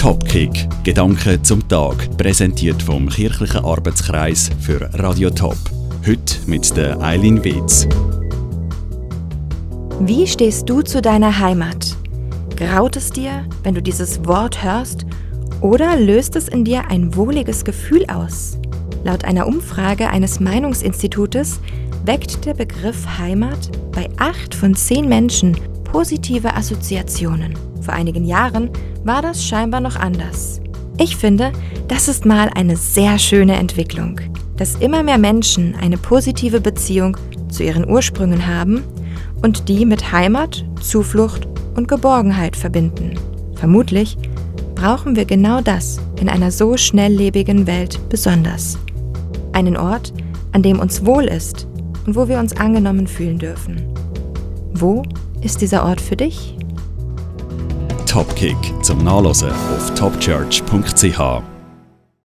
Topkick – Gedanken zum Tag, präsentiert vom Kirchlichen Arbeitskreis für Radio Top. Heute mit der Eileen Wetz. Wie stehst du zu deiner Heimat? Graut es dir, wenn du dieses Wort hörst, oder löst es in dir ein wohliges Gefühl aus? Laut einer Umfrage eines Meinungsinstitutes weckt der Begriff Heimat bei 8 von 10 Menschen positive Assoziationen. Vor einigen Jahren war das scheinbar noch anders. Ich finde, das ist mal eine sehr schöne Entwicklung, dass immer mehr Menschen eine positive Beziehung zu ihren Ursprüngen haben und die mit Heimat, Zuflucht und Geborgenheit verbinden. Vermutlich brauchen wir genau das in einer so schnelllebigen Welt besonders. Einen Ort, an dem uns wohl ist und wo wir uns angenommen fühlen dürfen. Wo ist dieser Ort für dich? Topkick zum Nachlesen auf topchurch.ch.